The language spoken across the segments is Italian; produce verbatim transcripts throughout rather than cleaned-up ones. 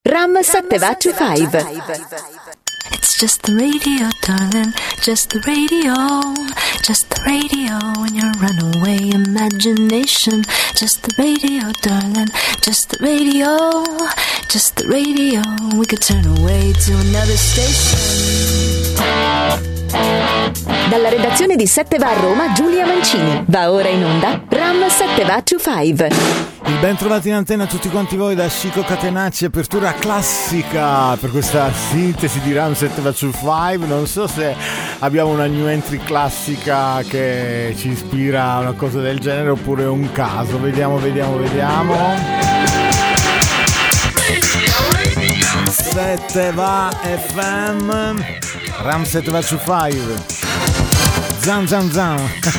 Ram Sattva cinque. It's just the radio, darling, just the radio, just the radio in your runaway imagination. Just the radio, darling, just the radio, just the radio. We could turn away to another station. Dalla redazione di Sattva a Roma, Giulia Mancini. Va ora in onda Ram Sattva cinque. Il ben trovati in antenna a tutti quanti voi da Chico Catenacci, apertura classica per questa sintesi di Ram Sattva cinque. Non so se abbiamo una new entry classica che ci ispira a una cosa del genere oppure un caso. Vediamo, vediamo, vediamo. Sattva F M, Ram Sattva cinque. Zan zan zan.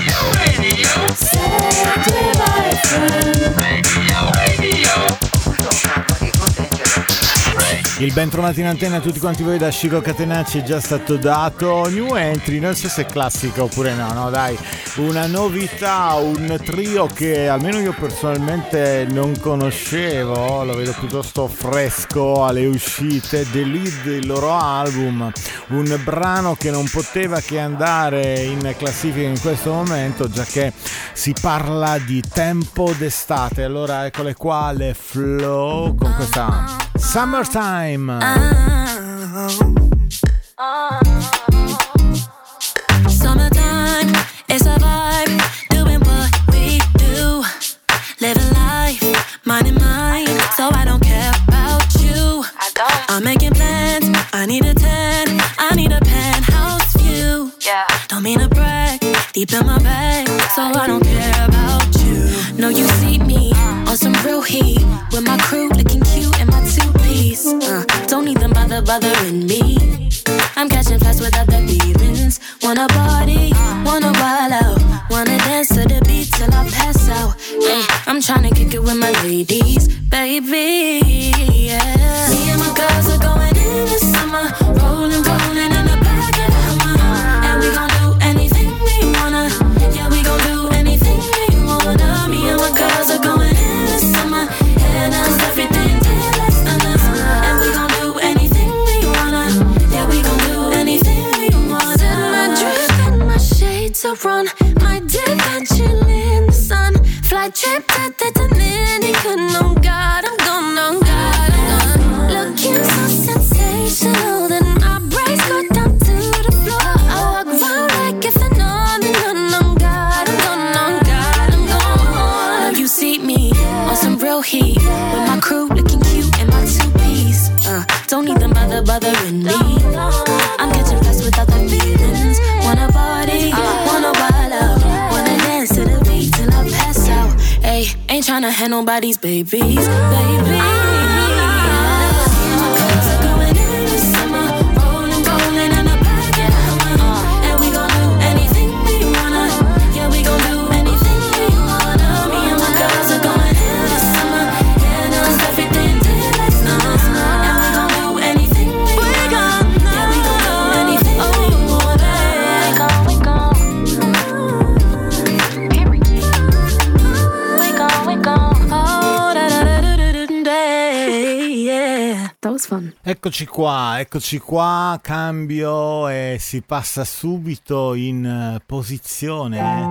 Il ben trovati in antenna a tutti quanti voi da Chico Catenacci è già stato dato. New entry, non so se è classica oppure no, no dai, una novità, un trio che almeno io personalmente non conoscevo, lo vedo piuttosto fresco alle uscite. The Lead, il loro album, un brano che non poteva che andare in classifica in questo momento, già che si parla di tempo d'estate. Allora eccole qua le Flow con questa Summertime. Oh. Oh. Summertime, it's a vibe, doing what we do, living life, minding mine, so I don't care about you. I don't. I'm making plans, I need a ten, I need a penthouse view. Yeah. Don't mean to brag, deep in my bag, so I don't care about you. No, you see me on some real heat, with my crew looking cute in my two-piece. Uh, don't even bother bothering me. I'm catching flights with other demons. Wanna party, wanna wild out, wanna dance to the beat till I pass out. Hey, I'm tryna kick it with my ladies, baby. Yeah. Me and my girls are going in the summer, rolling, rolling in the back of the Hummer, and we gon' do anything we wanna. Yeah, we gon' do anything we wanna. Me and my girls are going in the summer, and that's everything till like summer, and we gon' do anything we wanna. Yeah, we gon' do anything we wanna. Set my drip and my shades are on, my dip and chill in the sun. Fly trip to the Dominican, oh God, I'm gone, oh God, I'm gone. Looking so sensational, then my braids go down to the floor. I walk around like a phenomenon, oh God, I'm gone, oh God, I'm gone. Now you see me on some real heat, with my crew looking cute in my two-piece. Uh, don't even bother bothering me. I'm catching flights with other feelings. Wanna party, wanna wild out, wanna dance to the beat till I pass out. Hey, ain't tryna have nobody's babies, baby. Eccoci qua, eccoci qua, cambio e si passa subito in posizione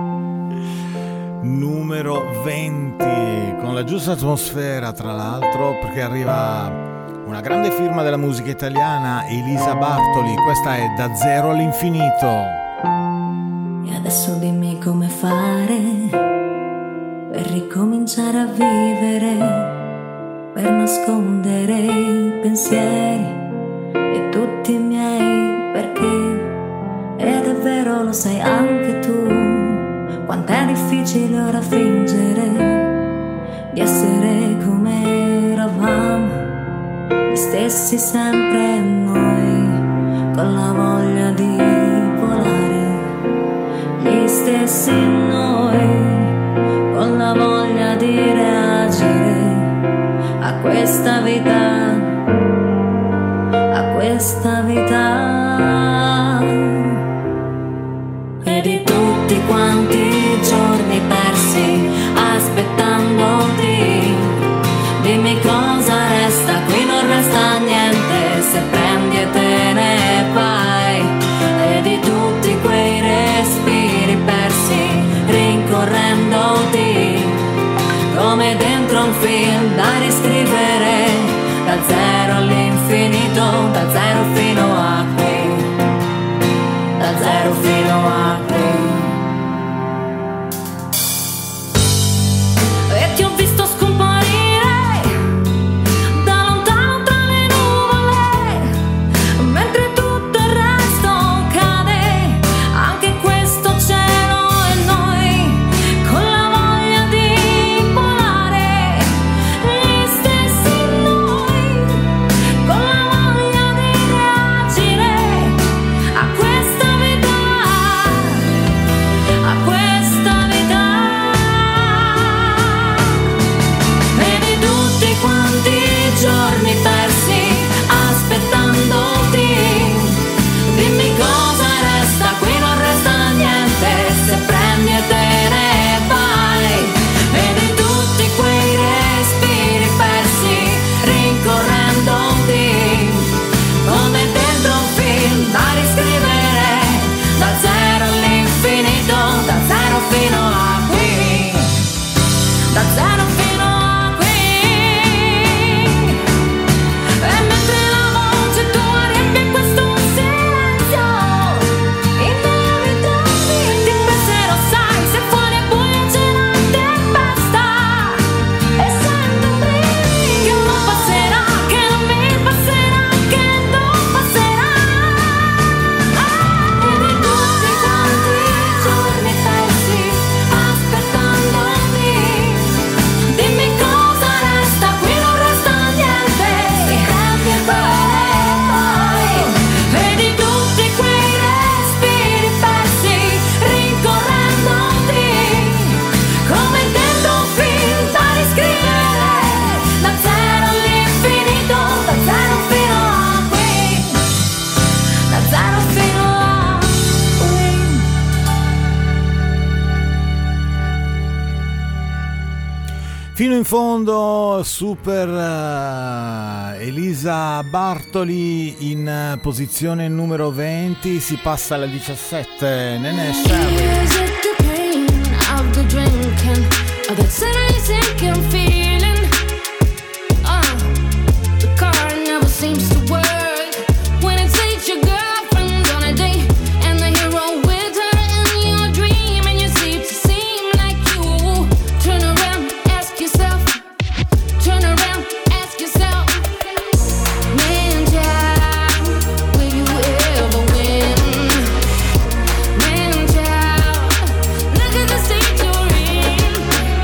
numero venti, con la giusta atmosfera tra l'altro, perché arriva una grande firma della musica italiana, Elisa Bartoli. Questa è Da zero all'infinito. E adesso dimmi come fare per ricominciare a vivere, per nascondere i pensieri e tutti i miei perché. Ed è vero, lo sai anche tu, quant'è difficile ora fingere di essere come eravamo, gli stessi sempre noi, con la voglia di volare, gli stessi noi, con la voglia di reagire a questa vita, a questa vita. E di tutti quanti i giorni persi aspettandoti, dimmi cosa resta, qui non resta Fino in fondo, super uh, Elisa Bartoli in uh, posizione numero venti, si passa alla diciassette, Nenè Sherry. Is it the pain of the drinking, or that suddenly sinking feeling? Uh, the car never seems to work when it takes your girlfriend on a date, and the hero with her in your dream, and you seem to seem like you. Turn around, ask yourself, turn around, ask yourself, man, child, will you ever win? Man, child, look at the state you're in.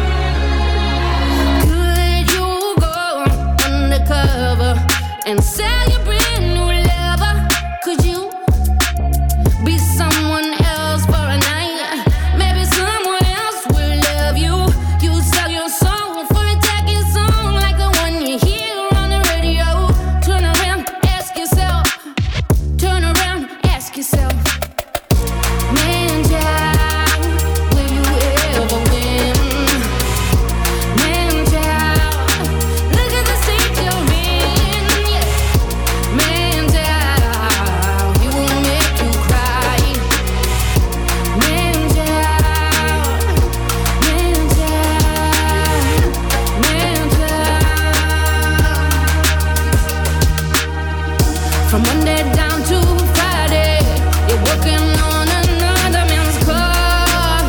Could you go undercover and sell your brand new lover? Could you be someone else for a night? Maybe someone else will love you. You sell your soul for a tacky song like the one you hear on the radio. Turn around, ask yourself, turn around, ask yourself, man, child, will you ever win? Man, child, look at the state you're in. Yeah. Man, child, he will make you cry. Man, child, man, child, man, child. From Monday down to Friday, you're working on another man's car.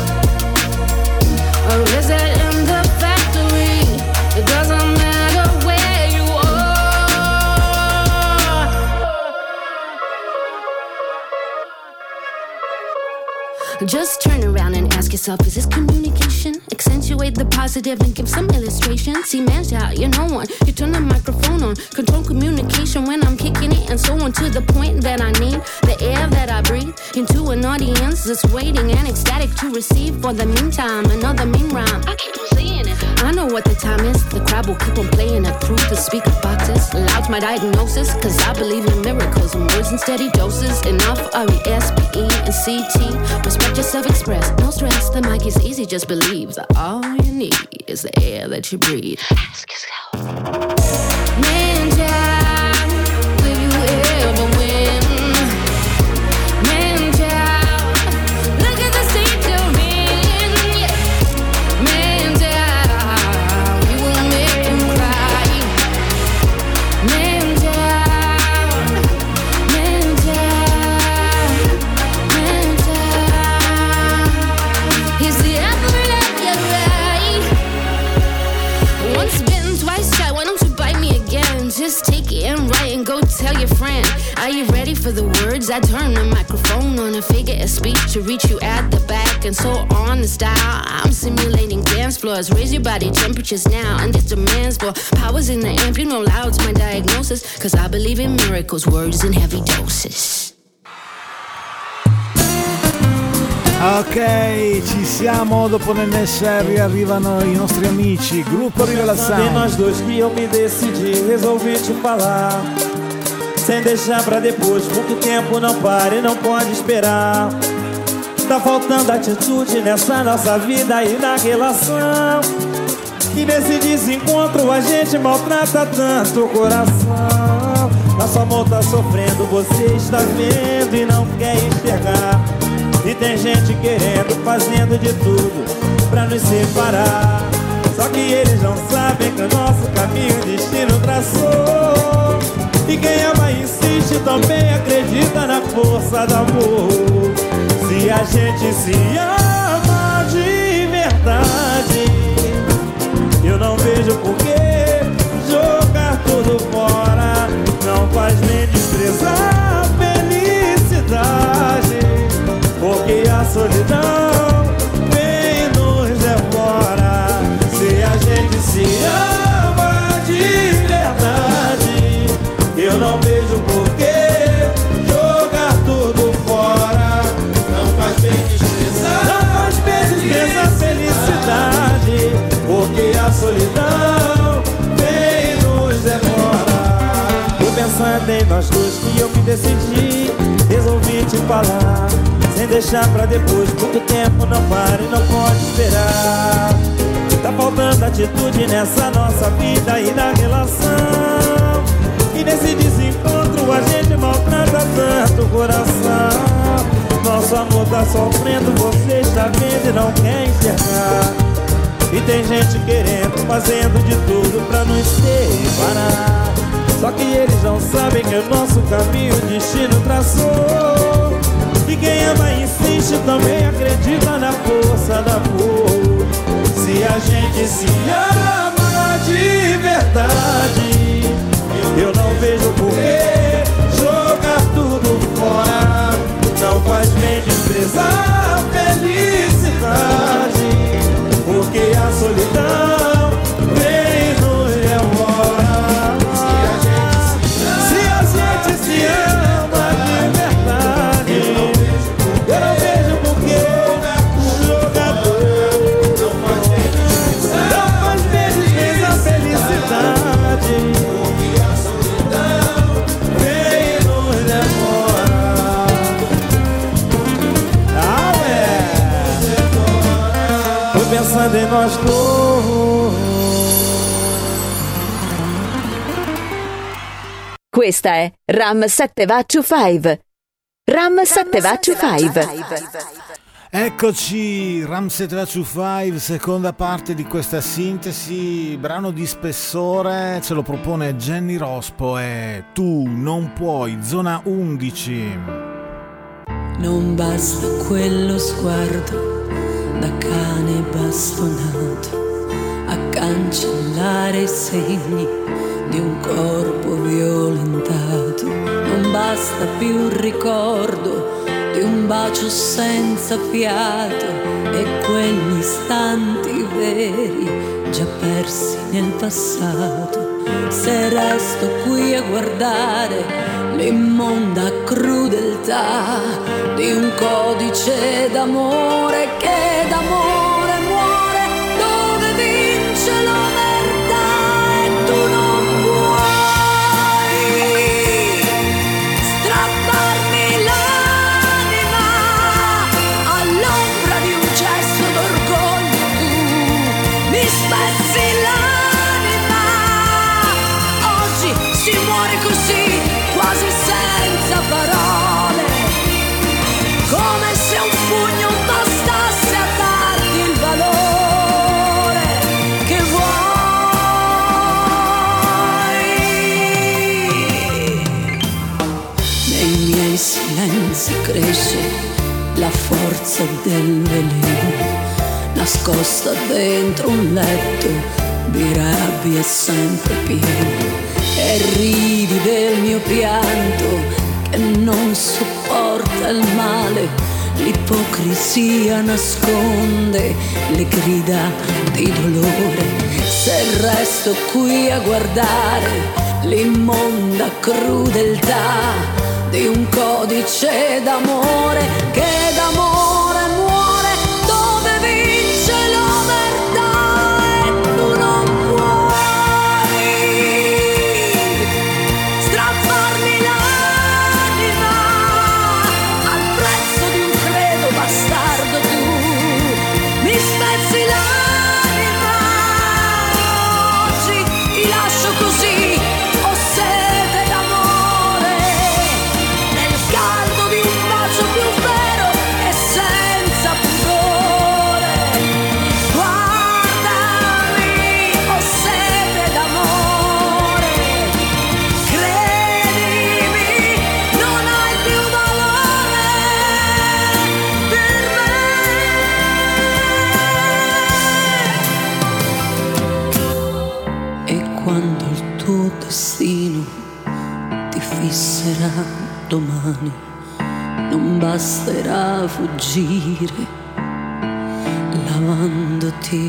Or is it in the factory? It doesn't matter where you are. Just turn around and ask yourself, is this communication? Accentuate the positive and give some illustration. See, man, child, you're no one. You turn the microphone on, control communication when I'm kicking it, and so on, to the point that I need the air that I breathe into an audience that's waiting and ecstatic to receive. For the meantime, another mean rhyme. I keep on saying it. I know what the time is. The crowd will keep on playing it through the speaker boxes. Loud's my diagnosis, cause I believe in miracles and words in steady doses. Enough R E S P E and C T. Respect yourself, express, no stress. The mic is easy, just believe that all you need is the air that you breathe. Ask yourself, man, child, will you ever win? Man, child, look at the state you're in. Yeah. Man, child, he will make you cry. Man, child, man, child, man, child. He's the apple of your eye. Once bitten, twice shy. Why don't you bite me again? Just take it and write and go tell your friend. Are you ready for the words? I turn the microphone on and figure a speech to reach you at the back, and so on the style. I'm simulating dance floors. Raise your body temperatures now, and it's demands for powers in the amp. You know loud's my diagnosis, cause I believe in miracles, words in heavy doses. Ok, ci siamo, dopo Nenè Sherry arrivano i nostri amici, gruppo De Rivelação. nós dois que eu me decidi, resolvi te falar, sem deixar pra depois, porque o tempo não para e não pode esperar. Tá faltando atitude nessa nossa vida e na relação, e nesse desencontro a gente maltrata tanto o coração. Nosso amor tá sofrendo, você está vendo e não quer enxergar. E tem gente querendo, fazendo de tudo pra nos separar. Só que eles não sabem que o nosso caminho o destino traçou. E quem ama insiste, também acredita na força do amor. Se a gente se ama de verdade, eu não vejo por que jogar tudo fora. Não faz nem desprezar a felicidade, porque a solidão vem e nos devora. Se a gente se ama de verdade, eu não vejo por que jogar tudo fora. Não faz bem desprezar, não faz bem desprezar a felicidade, porque a solidão vem e nos devora. Tô pensando em nós dois que eu me decidi, resolvi te falar, sem deixar pra depois, porque o tempo não para e não pode esperar. Tá faltando atitude nessa nossa vida e na relação. E nesse desencontro a gente maltrata tanto o coração. Nosso amor tá sofrendo, você está vendo e não quer enxergar. E tem gente querendo, fazendo de tudo pra nos separar. Só que eles não sabem que o nosso caminho o destino traçou. E quem ama insiste, também acredita na força da amor. Se a gente se ama de verdade, eu não vejo por que jogar tudo fora. Não faz bem desprezar a felicidade, porque a solidão vem nos devora. Se a gente se ama de verdade, eu não vejo por que jogador não faz bem desprezar a felicidade, porque a solidão vem nos devora. Pensando em nós dois. Questa è Ram Settevaciu cinque. Ram Settevaciu cinque. Eccoci, Ram Settevaciu cinque, seconda parte di questa sintesi, brano di spessore, ce lo propone Jenny Rospo e Tu non puoi, zona undici. Non basta quello sguardo da cane bastonato a cancellare i segni di un corpo violentato. Non basta più un ricordo di un bacio senza fiato e quegli istanti veri già persi nel passato. Se resto qui a guardare l'immonda crudeltà di un codice d'amore che d'amore muore, dove vince l'omertà e tu non puoi strapparmi l'anima all'ombra di un gesto d'orgoglio. Tu mi spezzi l'anima, oggi si muore così, quasi senza parole, come se un pugno bastasse a darti il valore che vuoi. Nei miei silenzi cresce la forza del veleno, nascosta dentro un letto di rabbia sempre pieno. E ridi del mio pianto che non sopporta il male, l'ipocrisia nasconde le grida di dolore. Se resto qui a guardare l'immonda crudeltà di un codice d'amore che d'amore muore, dove vince l'omertà e tu non puoi strapparmi l'anima al prezzo di un credo bastardo. Tu mi spezzi l'anima, oggi ti lascio così, ho sete d'amore, nel caldo di un bacio più vero e senza pudore. Guardami, ho sete d'amore, credimi, non hai più valore per me. E quando il tuo destino ti fisserà domani, non basterà fuggire lavandoti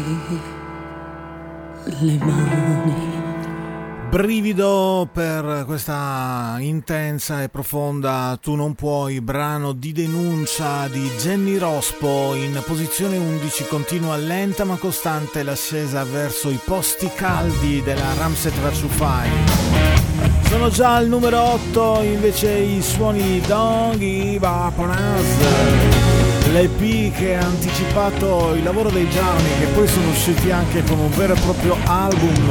le mani. Brivido per questa intensa e profonda Tu non puoi, brano di denuncia di Jenny Rospo. In posizione undici continua lenta ma costante l'ascesa verso i posti caldi della Ram Settevaciu cinque. Sono già al numero otto invece i suoni Don't Give Up On Us. l'E P che ha anticipato il lavoro dei Journey, che poi sono usciti anche come un vero e proprio album.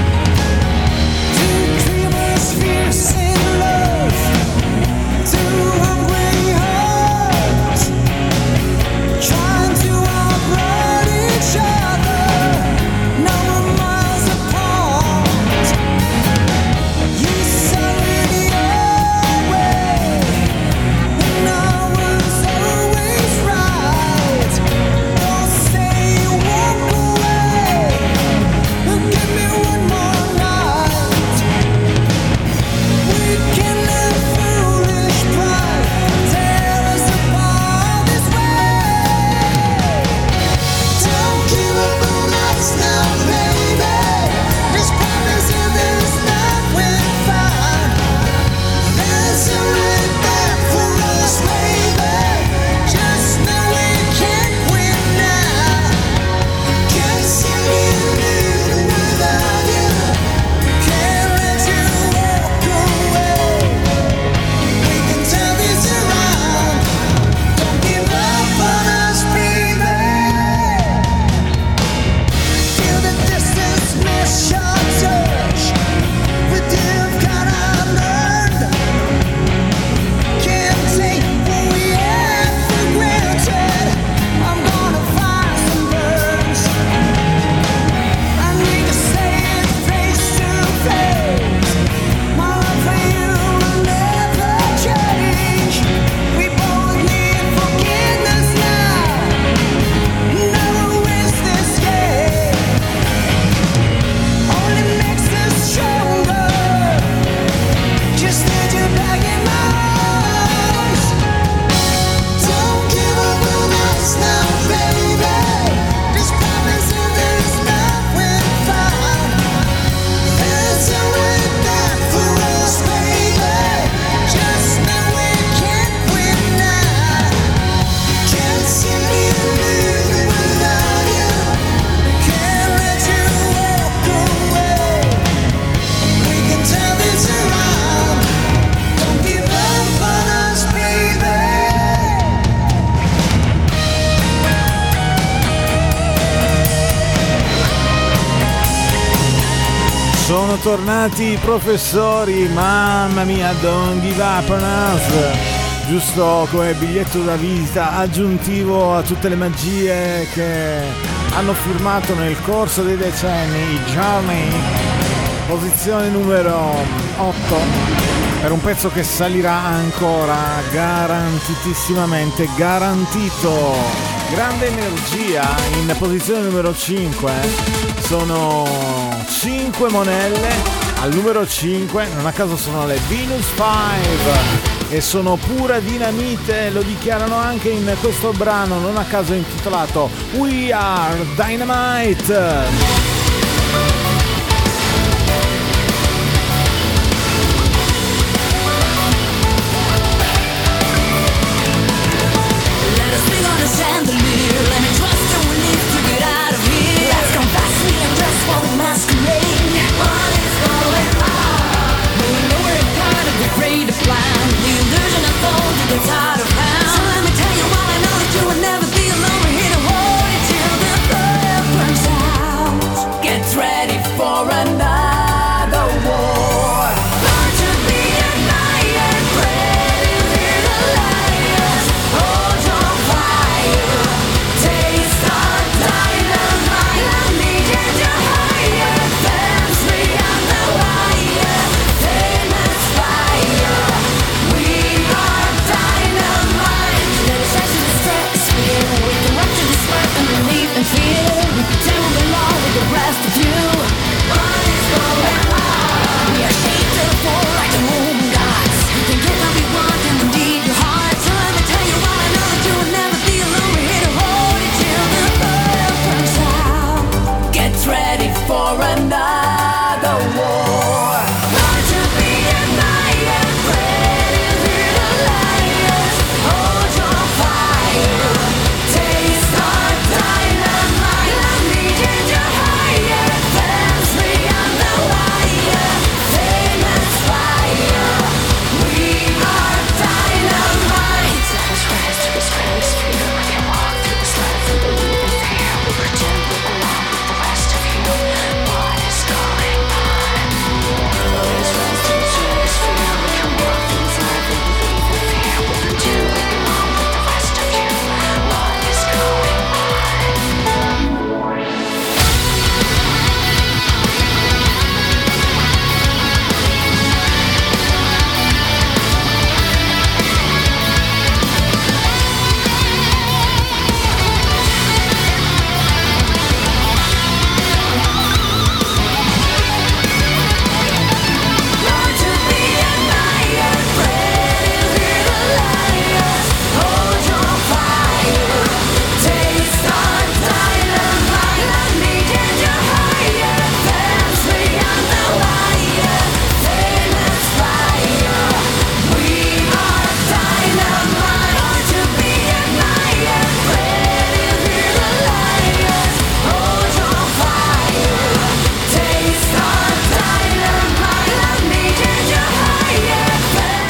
Sono tornati i professori, mamma mia, don't give up on us. Giusto come biglietto da visita aggiuntivo a tutte le magie che hanno firmato nel corso dei decenni i Journey. Posizione numero otto per un pezzo che salirà ancora, garantitissimamente garantito. Grande energia. In posizione numero cinque sono cinque monelle. Al numero cinque, non a caso, sono le Venus cinque e sono pura dinamite, lo dichiarano anche in questo brano, non a caso intitolato We Are Dynamite. Never be alone, we're here to hold you till the fire burns out.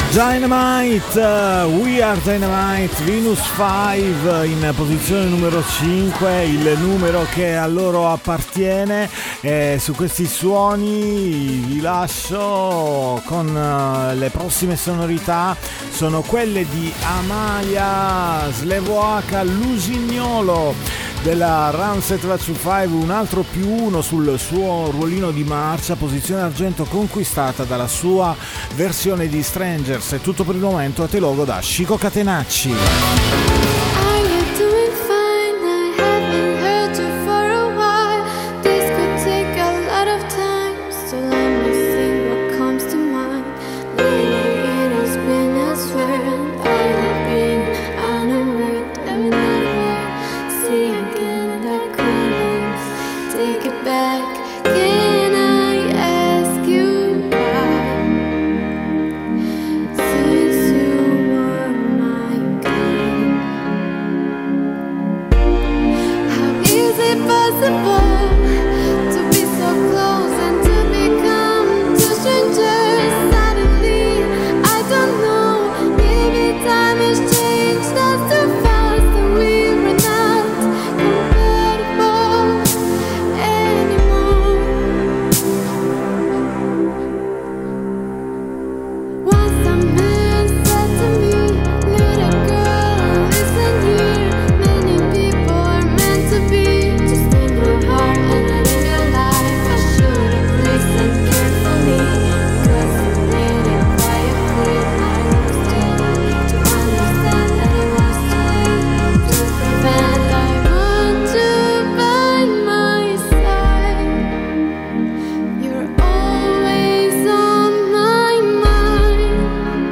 Dynamite, We Are Dynamite, Venus cinque in posizione numero cinque, il numero che a loro appartiene. E su questi suoni vi lascio con le prossime sonorità, sono quelle di Amalia Slevoaca Lusignolo della Run Set Va To cinque, un altro più uno sul suo ruolino di marcia, posizione argento conquistata dalla sua versione di Strangers. È tutto per il momento, a te logo da Chico Catenacci. Are you doing fine? I haven't heard you for a while. This could take a lot of time, so let me see what comes to mind. Lately it has been elsewhere, and I have been unaware. Let me never see again that coolness. Take it back. Can I ask you why? Since you were my kind, how is it possible to be so close and to become two strangers suddenly? I don't know, maybe time has changed us too fast and we were not compatible anymore. Once a man said to me, little girl, listen here. Many people are meant to be, just in your heart and not in your life. I should have listened carefully, because it made it quite clear. I was too to understand that it was too late to prevent. I want you by my side. You're always on my mind.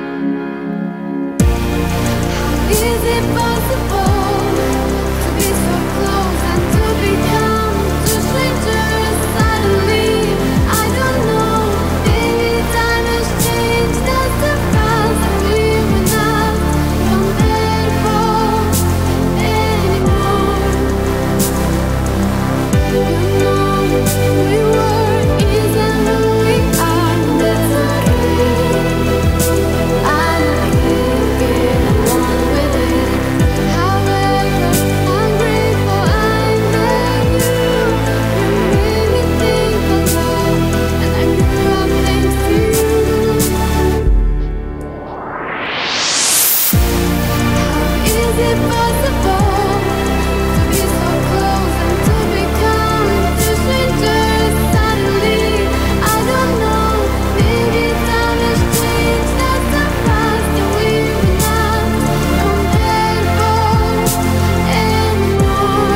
How is it possible to be so close and to become two strangers suddenly? I don't know, maybe time has changed us too fast and we were not compatible anymore. You know, we were, isn't who we are, that's okay. I can't get along with it. However, I'm grateful I met you. You made me think of love, and I grew up thanks to you. How is it possible to be so close and to become two strangers suddenly? I don't know, maybe time has changed us too fast and we were not compatible anymore.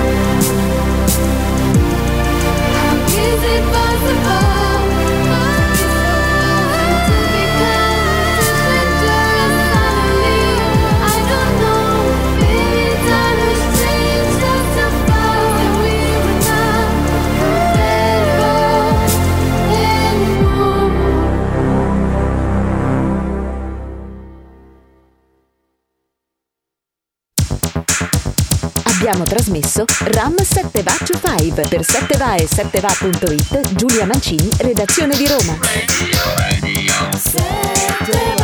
How is it possible to become two strangers suddenly? I don't know, maybe time has changed us too fast and we were not compatible anymore. Abbiamo trasmesso Ram sette Va To cinque per sette va e sette va punto it. Giulia Mancini, redazione di Roma. Sette